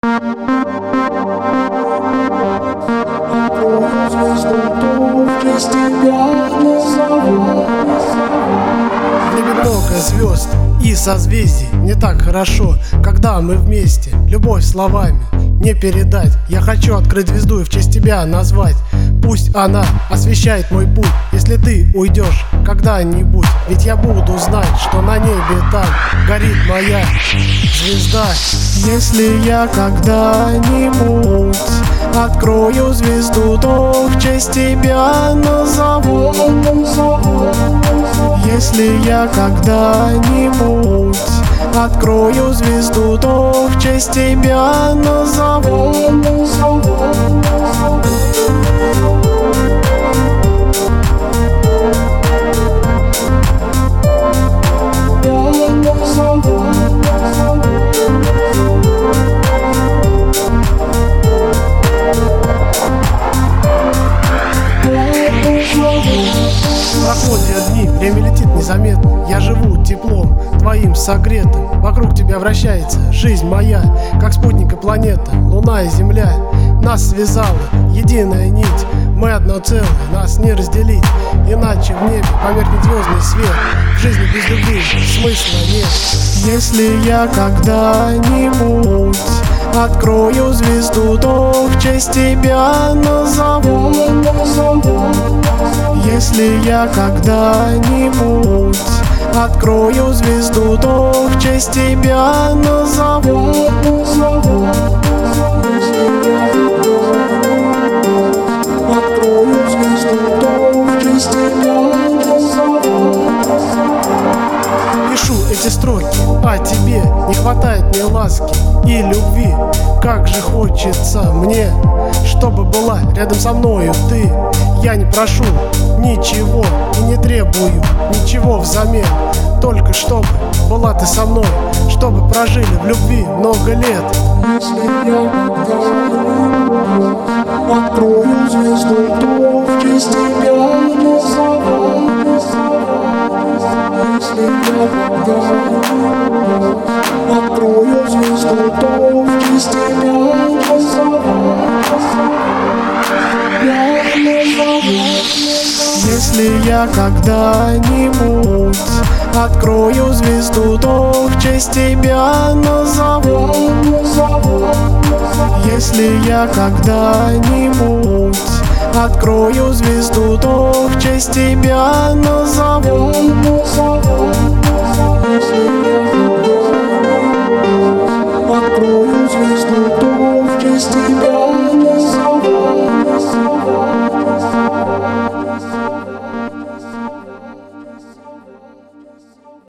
В небе много звезд и созвездий. Не так хорошо, когда мы вместе. Любовь словами не передать. Я хочу открыть звезду и в честь тебя назвать. Пусть она освещает мой путь, если ты уйдешь когда-нибудь. Ведь я буду знать, что на небе там горит моя звезда. Если я когда-нибудь открою звезду, то в честь тебя назову. Если я когда-нибудь открою звезду, то в честь тебя назову. Проходят дни, время летит незаметно. Я живу теплом твоим согретым. Вокруг тебя вращается жизнь моя, как спутник и планета, луна и земля. Нас связала единая нить, мы одно целое, нас не разделить. Иначе в небе померкнет звездный свет. В жизни без любви смысла нет. Если я когда-нибудь открою звезду, то в честь тебя назову. Если я когда-нибудь открою звезду, то в честь тебя назову. Открою звезду, то в честь тебя назову. Пишу эти строки о тебе, не хватает мне ласки и любви. Как же хочется мне, чтобы была рядом со мною ты. Я не прошу ничего и не требую ничего взамен, только чтобы была ты со мной, чтобы прожили в любви много лет. Если я когда-нибудь открою звезду, то в честь тебя назову. Если я когда-нибудь открою звезду, то в честь тебя назову. Если я когда-нибудь открою звезду, то в честь тебя назову. Если я когда-нибудь открою звезду, то в честь тебя назову. Если я